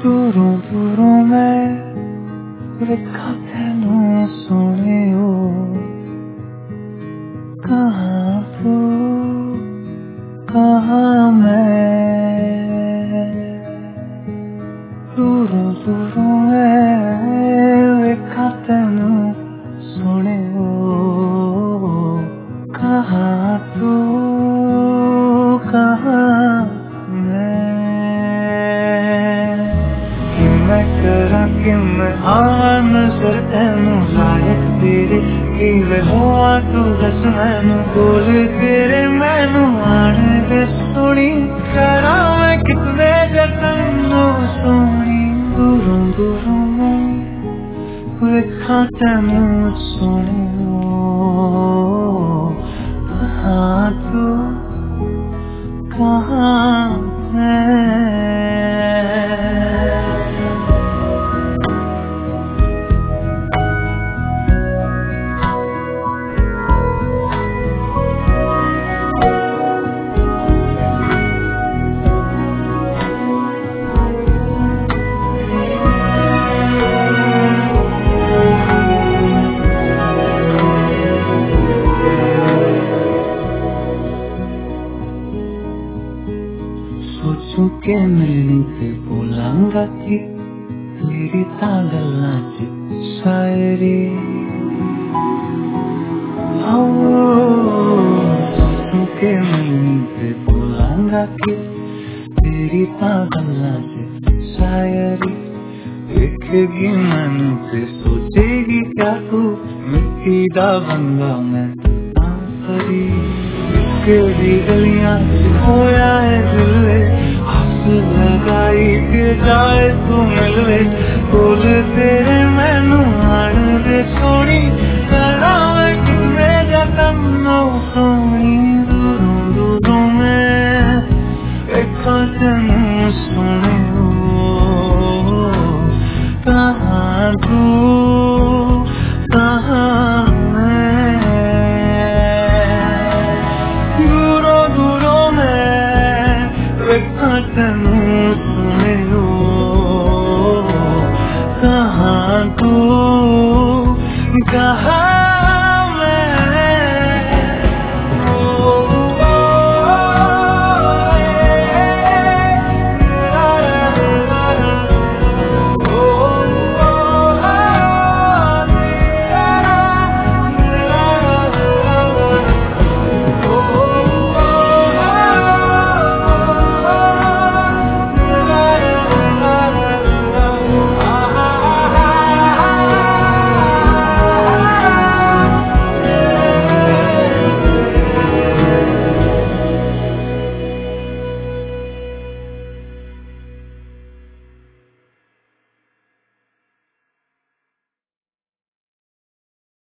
दूरों दूरों मैं देखा तेनू सोने हो, कहाँ तू कहाँ मैं। दूरों दूरों मैं देखा तेनू सोने हो, कहाँ तू कहाँ मैं। कि मैं करा कि मैं आ नजर तेनू लायक तेरे की वे हुआ तू दस मैनू बोल तेरे मैनू आने दे सोनी करा मैं कितने जतनों सोनी। दूरों दूरों मैं देखा तेनू सोने हो, कहाँ तू कहाँ मैं। सोचूं के मिलने से बोलांगा कि तेरी तागल्लां च शायरी। सोचूं के मिलने से बोलांगा कि तेरी तागल्लां च शायरी। देखेगी मैनू ते सोचेगी क्या तू मिट्टी दा बंदा मैं परी। तेरी गलियां होया है दिले हंस लगाई के जाए तू मिलवे बोल तेरे मैनू आने दे सोनी करा मैं कितने जतन सोनी।